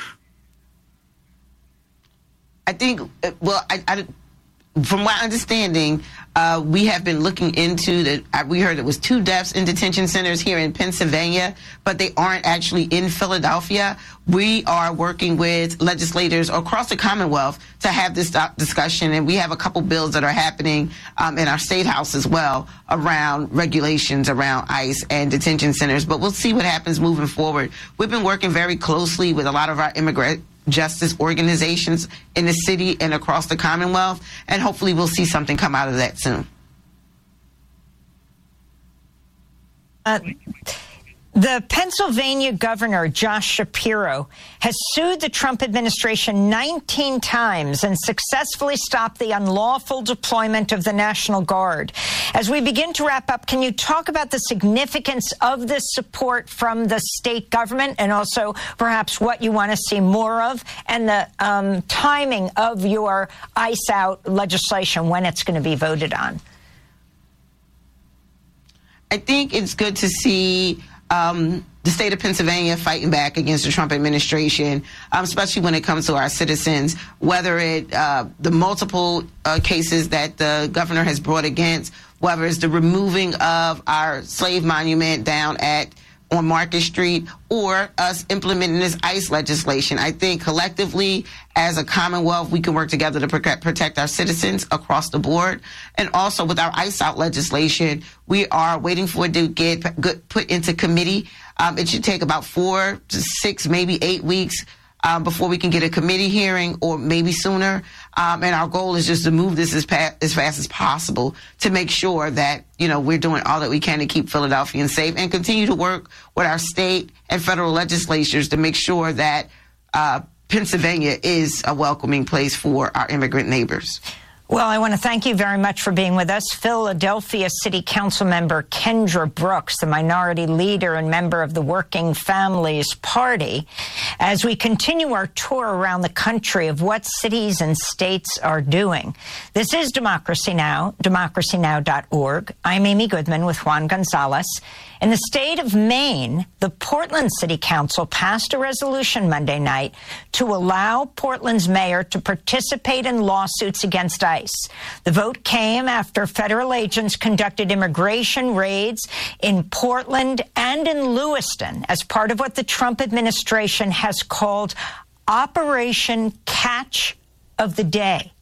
[SPEAKER 12] I think, from my understanding, we have been looking into that. We heard it was 2 deaths in detention centers here in Pennsylvania, but they aren't actually in Philadelphia. We are working with legislators across the Commonwealth to have this discussion, and we have a couple bills that are happening in our state house as well around regulations around ICE and detention centers. But we'll see what happens moving forward. We've been working very closely with a lot of our immigrant justice organizations in the city and across the Commonwealth, and hopefully we'll see something come out of that soon.
[SPEAKER 3] The Pennsylvania governor, Josh Shapiro, has sued the Trump administration 19 times and successfully stopped the unlawful deployment of the National Guard. As we begin to wrap up, can you talk about the significance of this support from the state government and also perhaps what you want to see more of and the timing of your ICE out legislation, when it's going to be voted on?
[SPEAKER 12] I think it's good to see the state of Pennsylvania fighting back against the Trump administration, especially when it comes to our citizens, whether the multiple cases that the governor has brought against, whether it's the removing of our slave monument down on Market Street, or us implementing this ICE legislation. I think collectively, as a Commonwealth, we can work together to protect our citizens across the board. And also with our ICE out legislation, we are waiting for it to get put into committee. It should take about 4 to 6, maybe 8 weeks before we can get a committee hearing, or maybe sooner. And our goal is just to move this as fast as possible to make sure that, we're doing all that we can to keep Philadelphians safe and continue to work with our state and federal legislatures to make sure that Pennsylvania is a welcoming place for our immigrant neighbors.
[SPEAKER 3] Well, I want to thank you very much for being with us. Philadelphia City Council member Kendra Brooks, the minority leader and member of the Working Families Party, as we continue our tour around the country of what cities and states are doing. This is Democracy Now!, democracynow.org. I'm Amy Goodman with Juan Gonzalez. In the state of Maine, the Portland City Council passed a resolution Monday night to allow Portland's mayor to participate in lawsuits against ICE. The vote came after federal agents conducted immigration raids in Portland and in Lewiston as part of what the Trump administration has called Operation Catch of the Day.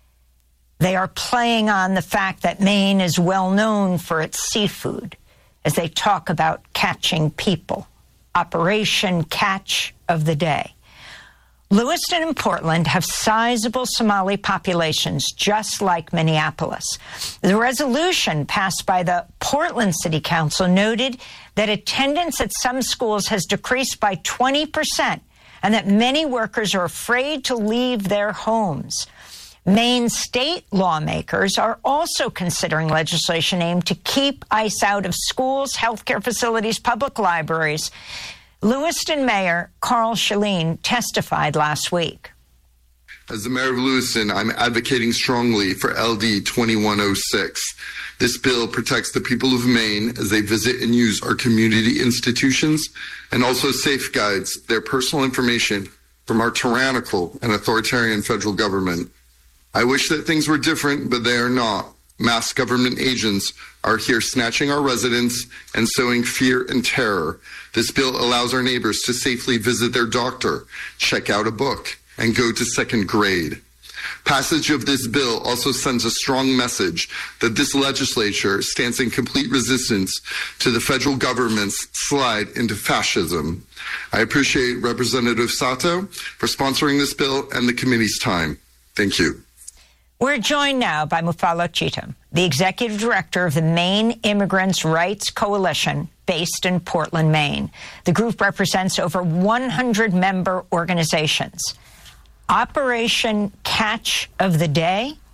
[SPEAKER 3] They are playing on the fact that Maine is well known for its seafood, as they talk about catching people. Operation Catch of the Day. Lewiston and Portland have sizable Somali populations, just like Minneapolis. The resolution passed by the Portland City Council noted that attendance at some schools has decreased by 20% and that many workers are afraid to leave their homes. Maine state lawmakers are also considering legislation aimed to keep ICE out of schools, healthcare facilities, public libraries. Lewiston Mayor Carl Shaleen testified last week.
[SPEAKER 13] As the mayor of Lewiston, I'm advocating strongly for LD 2106. This bill protects the people of Maine as they visit and use our community institutions, and also safeguards their personal information from our tyrannical and authoritarian federal government. I wish that things were different, but they are not. Mass government agents are here snatching our residents and sowing fear and terror. This bill allows our neighbors to safely visit their doctor, check out a book, and go to second grade. Passage of this bill also sends a strong message that this legislature stands in complete resistance to the federal government's slide into fascism. I appreciate Representative Sato for sponsoring this bill and the committee's time. Thank you.
[SPEAKER 3] We're joined now by Mufalo Cheatham, the executive director of the Maine Immigrants' Rights Coalition, based in Portland, Maine. The group represents over 100 member organizations. Operation Catch of the Day,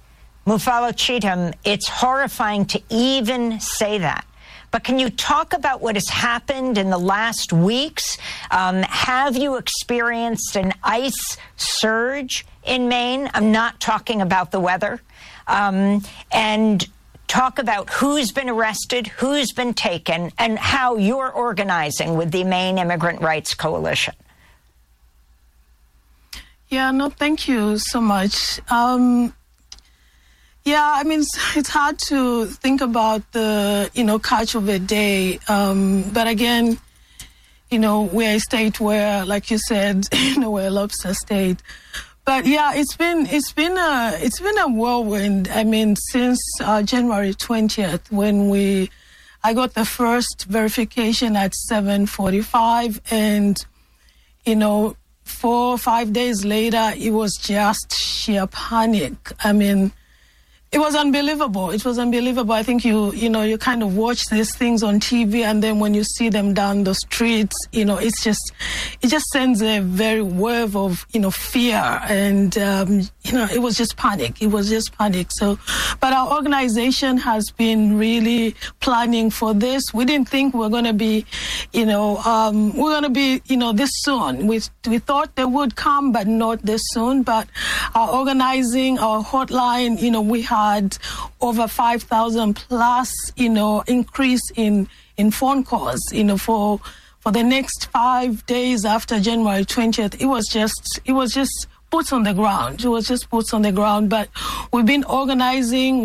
[SPEAKER 3] Mufalo Cheatham, it's horrifying to even say that. But can you talk about what has happened in the last weeks? Have you experienced an ICE surge in Maine? I'm not talking about the weather. And talk about who's been arrested, who's been taken, and how you're organizing with the Maine Immigrant Rights Coalition.
[SPEAKER 14] Yeah, no, thank you so much. Yeah, I mean, it's hard to think about the, catch of a day. But again, we're a state where, like you said, we're a lobster state. But yeah, it's been a whirlwind. I mean, since January 20th, when I got the first verification at 7:45, and 4 or 5 days later, it was just sheer panic. I mean, it was unbelievable. It was unbelievable. I think you kind of watch these things on TV, and then when you see them down the streets, it just sends a very wave of, fear. And, it was just panic. It was just panic. So, but our organization has been really planning for this. We didn't think we were going to be, this soon. We thought they would come, but not this soon. But our organizing, our hotline, we had over 5,000 plus, increase in phone calls, for the next 5 days after January 20th. It was just boots on the ground. It was just boots on the ground. But we've been organizing,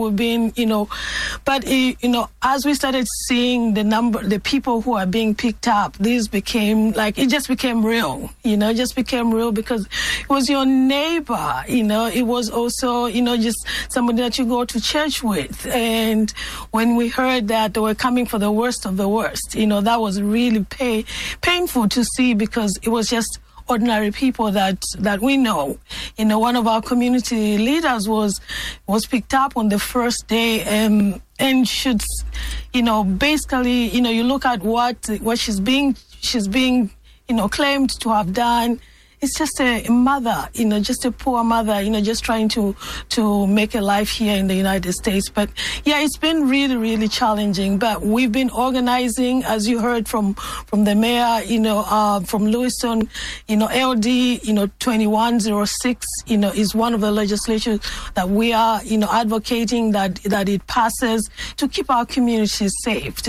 [SPEAKER 14] as we started seeing the people who are being picked up, it just became real, it just became real because it was your neighbor, it was also, just somebody that you go to church with. And when we heard that they were coming for the worst of the worst, that was really painful to see, because it was just ordinary people that we know. One of our community leaders was picked up on the first day, and should, basically, you look at what she's being claimed to have done. It's just a mother, just a poor mother, just trying to make a life here in the United States. But yeah, it's been really, really challenging. But we've been organizing, as you heard from the mayor, from Lewiston, LD, 2106, is one of the legislatures that we are, advocating that it passes to keep our communities safe,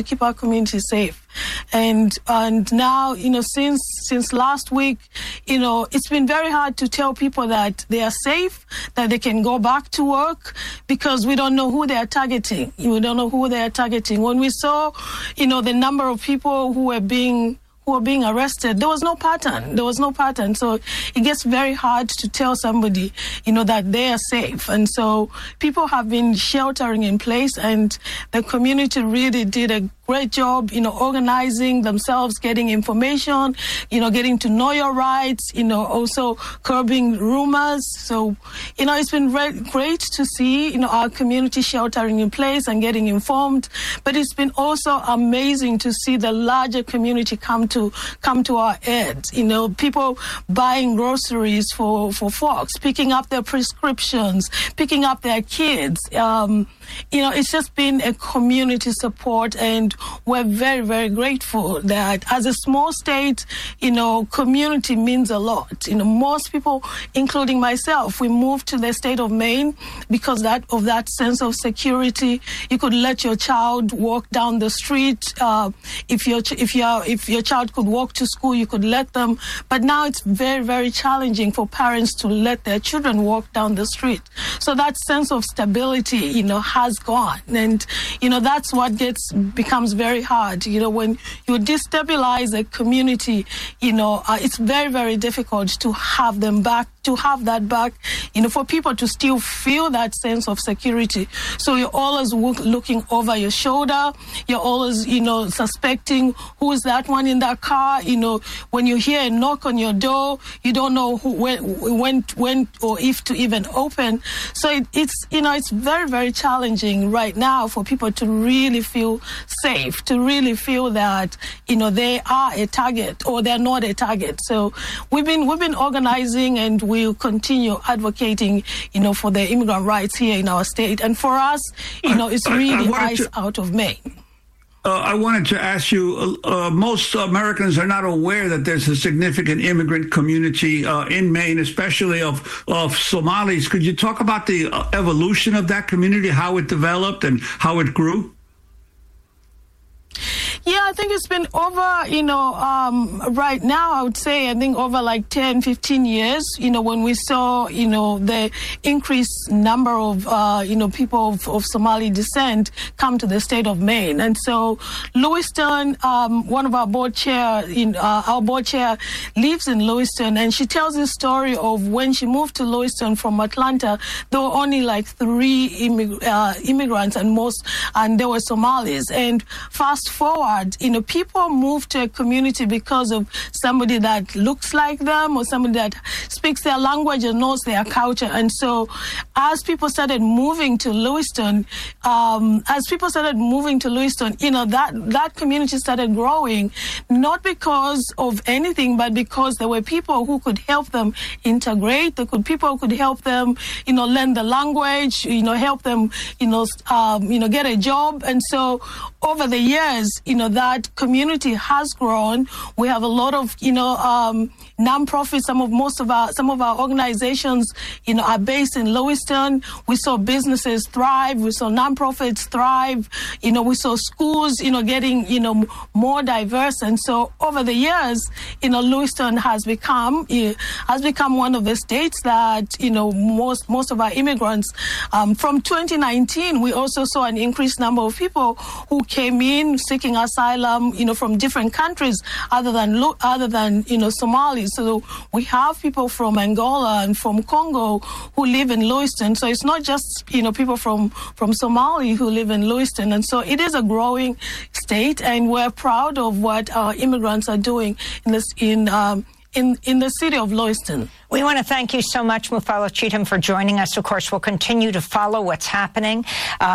[SPEAKER 14] And now, since last week, it's been very hard to tell people that they are safe, that they can go back to work, because we don't know who they are targeting. When we saw, the number of people who were being arrested, there was no pattern. So it gets very hard to tell somebody, that they are safe. And so people have been sheltering in place, and the community really did a great job, organizing themselves, getting information, getting to know your rights, also curbing rumors. So, it's been great to see, our community sheltering in place and getting informed. But it's been also amazing to see the larger community come to our aid. People buying groceries for folks, picking up their prescriptions, picking up their kids. It's just been a community support, and we're very, very grateful that as a small state, community means a lot. Most people, including myself, we moved to the state of Maine because of that sense of security. You could let your child walk down the street. If your child could walk to school, you could let them. But now it's very, very challenging for parents to let their children walk down the street. So that sense of stability, has gone. And, that's what becomes very hard. When you destabilize a community, it's very, very difficult to have that back, for people to still feel that sense of security. So you're always looking over your shoulder. You're always, suspecting who is that one in that car. When you hear a knock on your door, you don't know who, when or if to even open. So it's very, very challenging right now for people to really feel safe, to really feel that, they are a target or they're not a target. So we've been organizing, and we'll continue advocating, for the immigrant rights here in our state. And for us, it's really ICE out of Maine.
[SPEAKER 10] I wanted to ask you, most Americans are not aware that there's a significant immigrant community in Maine, especially of Somalis. Could you talk about the evolution of that community, how it developed and how it grew?
[SPEAKER 14] Yeah, I think it's been over, right now, I would say, over like 10, 15 years, when we saw, the increased number of, people of Somali descent come to the state of Maine. And so Lewiston, one of our board chair lives in Lewiston, and she tells the story of when she moved to Lewiston from Atlanta, there were only like 3 immigrants and they were Somalis. And fast forward, people move to a community because of somebody that looks like them or somebody that speaks their language and knows their culture. And so as people started moving to Lewiston, that community started growing, not because of anything, but because there were people who could help them integrate. People who could help them, learn the language, help them, get a job. And so over the years, that community has grown. We have a lot of, nonprofits. Some of our organizations, are based in Lewiston. We saw businesses thrive. We saw nonprofits thrive. We saw schools, getting, more diverse. And so over the years, Lewiston has become one of the states that, most of our immigrants, from 2019, we also saw an increased number of people who came in seeking asylum, from different countries other than Somalis. So we have people from Angola and from Congo who live in Lewiston. So it's not just, people from Somalia who live in Lewiston. And so it is a growing state, and we're proud of what our immigrants are doing in the city of Lewiston.
[SPEAKER 3] We want to thank you so much, Mufalo Cheatham, for joining us. Of course, we'll continue to follow what's happening.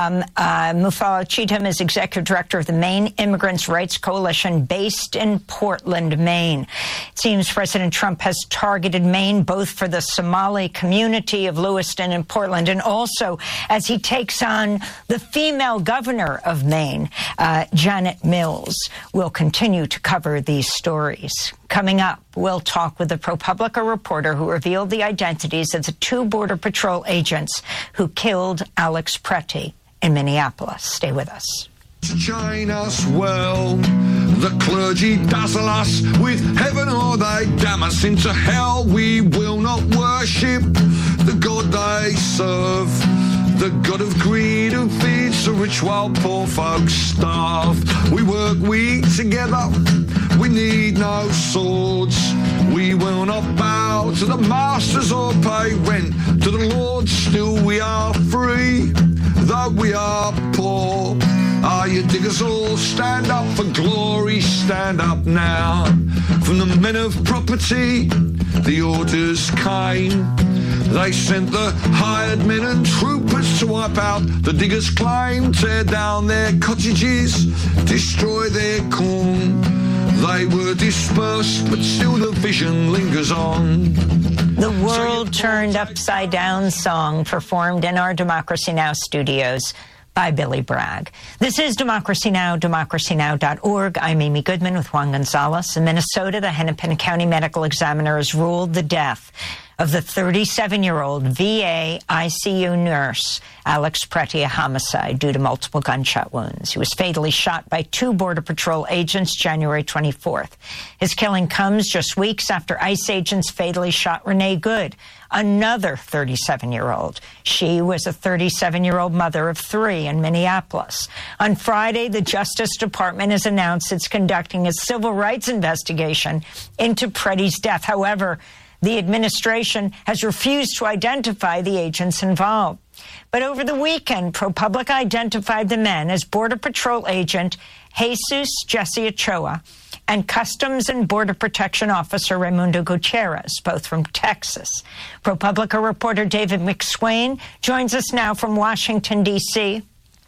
[SPEAKER 3] Mufalo Cheatham is Executive Director of the Maine Immigrants' Rights Coalition based in Portland, Maine. It seems President Trump has targeted Maine both for the Somali community of Lewiston and Portland, and also as he takes on the female governor of Maine, Janet Mills. We'll continue to cover these stories. Coming up, we'll talk with the ProPublica reporter who revealed the identities of the 2 Border Patrol agents who killed Alex Pretty in Minneapolis. Stay with us.
[SPEAKER 11] Chain us well, the clergy dazzle us with heaven, or they damn us into hell. We will not worship the God they serve, the God of greed who feeds the rich while poor folks starve. We work, we together, we need no swords. We will not bow to the masters or pay rent to the Lord. Still we are free, though we are poor. Are you diggers all stand up for glory? Stand up now. From the men of property, the orders came. They sent the hired men and troopers to wipe out the diggers' claim, tear down their cottages, destroy their corn. They were dispersed, but still the vision lingers on.
[SPEAKER 3] The World Turned Upside Down song performed in our Democracy Now! Studios by Billy Bragg. This is Democracy Now!, democracynow.org. I'm Amy Goodman with Juan Gonzalez. In Minnesota, the Hennepin County Medical Examiner has ruled the death of the 37-year-old VA ICU nurse, Alex Pretty, a homicide due to multiple gunshot wounds. He was fatally shot by 2 Border Patrol agents January 24th. His killing comes just weeks after ICE agents fatally shot Renee Good, another 37-year-old. She was a 37-year-old mother of 3 in Minneapolis. On Friday, the Justice Department has announced it's conducting a civil rights investigation into Pretty's death. However, the administration has refused to identify the agents involved. But over the weekend, ProPublica identified the men as Border Patrol agent Jesus Jesse Ochoa and Customs and Border Protection Officer Raimundo Gutierrez, both from Texas. ProPublica reporter David McSwain joins us now from Washington, D.C.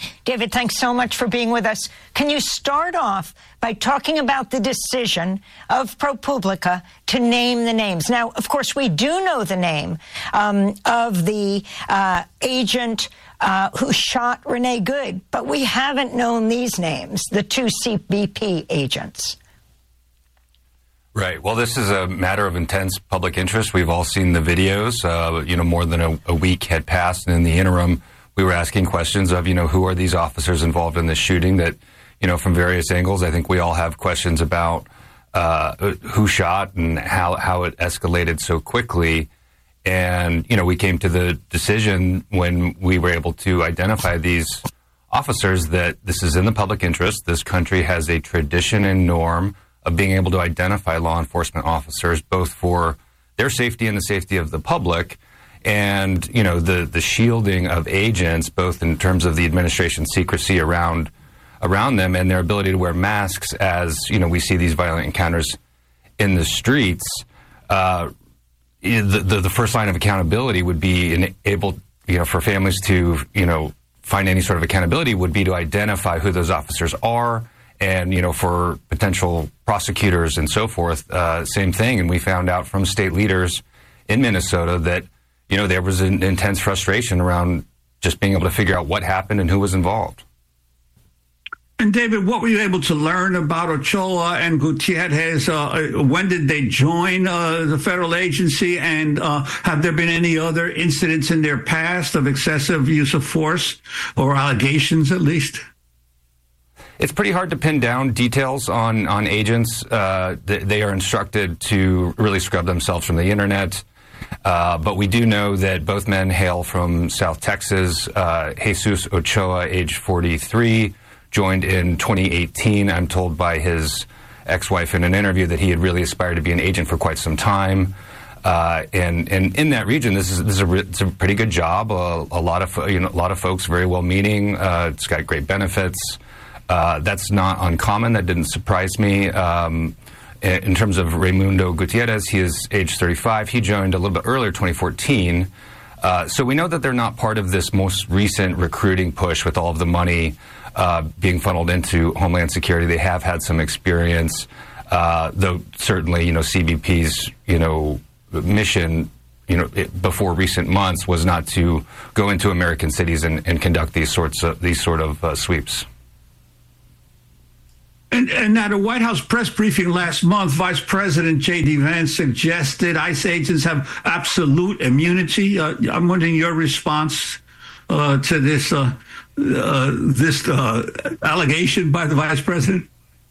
[SPEAKER 3] David, thanks so much for being with us. Can you start off by talking about the decision of ProPublica to name the names? Now, of course, we do know the name of the agent who shot Renee Good, but we haven't known these names, the two CBP agents.
[SPEAKER 15] Right. Well, this is a matter of intense public interest. We've all seen the videos. More than a week had passed, and in the interim, we were asking questions of, who are these officers involved in this shooting that, from various angles. I think we all have questions about who shot and how it escalated so quickly. And, we came to the decision when we were able to identify these officers that this is in the public interest. This country has a tradition and norm of being able to identify law enforcement officers, both for their safety and the safety of the public. And, the shielding of agents, both in terms of the administration's secrecy around them and their ability to wear masks as, we see these violent encounters in the streets. The first line of accountability would be able, for families to, find any sort of accountability would be to identify who those officers are. And, for potential prosecutors and so forth, same thing. And we found out from state leaders in Minnesota that, there was an intense frustration around just being able to figure out what happened and who was involved.
[SPEAKER 10] And David, what were you able to learn about Ochoa and Gutierrez? When did they join the federal agency? And have there been any other incidents in their past of excessive use of force, or allegations at least?
[SPEAKER 15] It's pretty hard to pin down details on agents. They are instructed to really scrub themselves from the internet. But we do know that both men hail from South Texas. Jesus Ochoa, age 43, joined in 2018. I'm told by his ex-wife in an interview that he had really aspired to be an agent for quite some time. And in that region, it's a pretty good job. A lot of folks very well-meaning. It's got great benefits. That's not uncommon. That didn't surprise me. In terms of Raimundo Gutierrez, he is age 35. He joined a little bit earlier, 2014. So we know that they're not part of this most recent recruiting push with all of the money being funneled into Homeland Security. They have had some experience, though certainly, CBP's, mission, before recent months was not to go into American cities and conduct these sort of sweeps.
[SPEAKER 10] And at a White House press briefing last month, Vice President J.D. Vance suggested ICE agents have absolute immunity. I'm wondering your response to this allegation by the Vice President.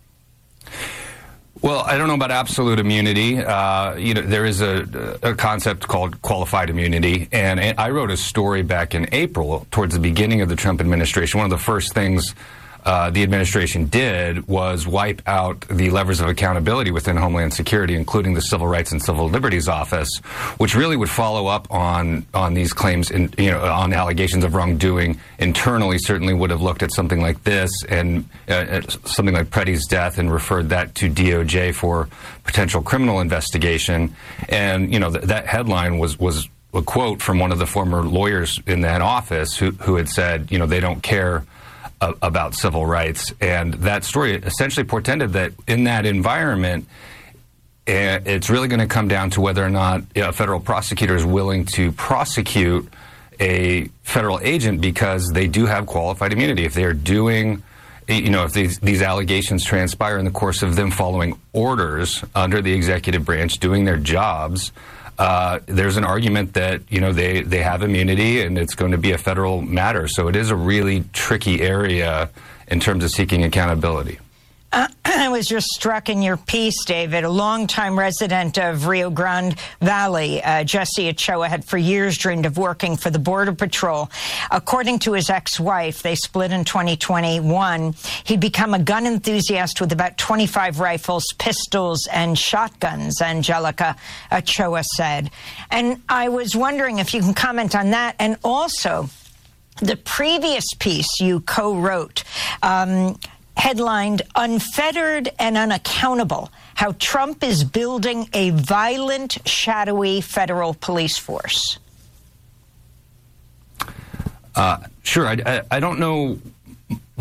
[SPEAKER 15] Well, I don't know about absolute immunity. There is a concept called qualified immunity, and I wrote a story back in April towards the beginning of the Trump administration. One of the first things the administration did was wipe out the levers of accountability within Homeland Security, including the Civil Rights and Civil Liberties Office, which really would follow up on these claims, on allegations of wrongdoing internally. Certainly would have looked at something like this and something like Preddy's death and referred that to DOJ for potential criminal investigation. And that headline was a quote from one of the former lawyers in that office who had said, they don't care about civil rights. And that story essentially portended that in that environment, it's really going to come down to whether or not a federal prosecutor is willing to prosecute a federal agent because they do have qualified immunity. If they're doing, if these allegations transpire in the course of them following orders under the executive branch, doing their jobs, there's an argument that, they have immunity and it's going to be a federal matter. So it is a really tricky area in terms of seeking accountability.
[SPEAKER 3] I was just struck in your piece, David. A longtime resident of Rio Grande Valley, Jesse Ochoa, had for years dreamed of working for the Border Patrol. According to his ex-wife, they split in 2021. He'd become a gun enthusiast with about 25 rifles, pistols, and shotguns, Angelica Ochoa said. And I was wondering if you can comment on that. And also, the previous piece you co-wrote, headlined "Unfettered and Unaccountable: How Trump is Building a Violent, Shadowy Federal Police Force."
[SPEAKER 15] Sure. I don't know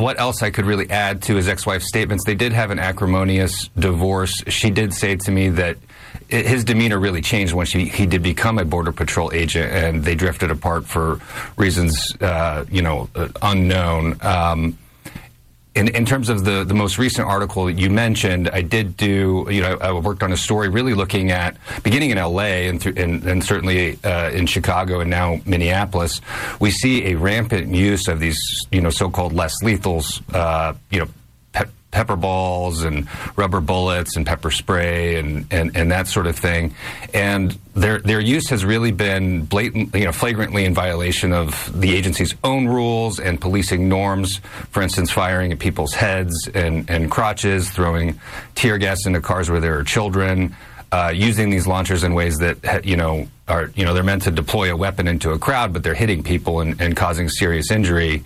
[SPEAKER 15] what else I could really add to his ex-wife's statements. They did have an acrimonious divorce. She did say to me that his demeanor really changed when he did become a Border Patrol agent, and they drifted apart for reasons, unknown. In terms of the most recent article you mentioned, I did I worked on a story really looking at, beginning in L.A. and certainly in Chicago and now Minneapolis, we see a rampant use of these, so-called less lethals, pepper balls and rubber bullets and pepper spray and that sort of thing. And their use has really been flagrantly in violation of the agency's own rules and policing norms. For instance, firing at people's heads and crotches, throwing tear gas into cars where there are children, using these launchers in ways that, they're meant to deploy a weapon into a crowd, but they're hitting people and causing serious injury.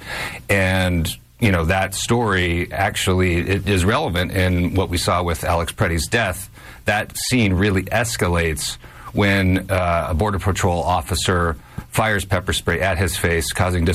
[SPEAKER 15] And that story actually is relevant in what we saw with Alex Pretty's death. That scene really escalates when a Border Patrol officer fires pepper spray at his face, causing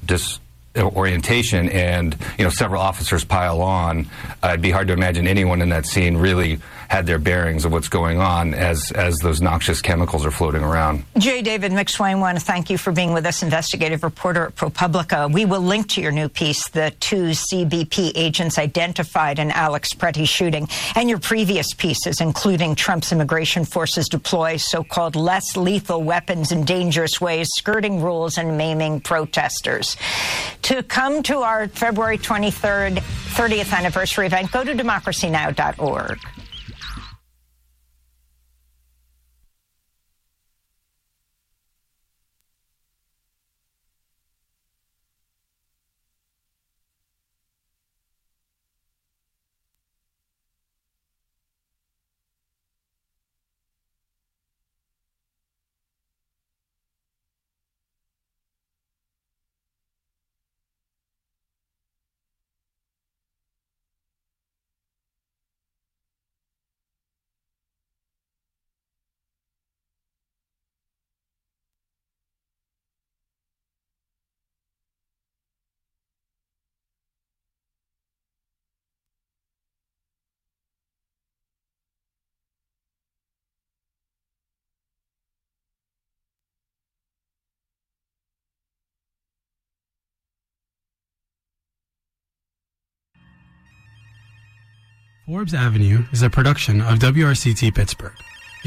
[SPEAKER 15] disorientation, and several officers pile on. It'd be hard to imagine anyone in that scene really had their bearings of what's going on as those noxious chemicals are floating around.
[SPEAKER 3] J. David McSwain, want to thank you for being with us, investigative reporter at ProPublica. We will link to your new piece, the 2 CBP agents identified in Alex Pretty's shooting, and your previous pieces, including Trump's immigration forces deploy so-called less lethal weapons in dangerous ways, skirting rules and maiming protesters. To come to our February 23rd, 30th anniversary event, go to democracynow.org.
[SPEAKER 16] Forbes Avenue is a production of WRCT Pittsburgh.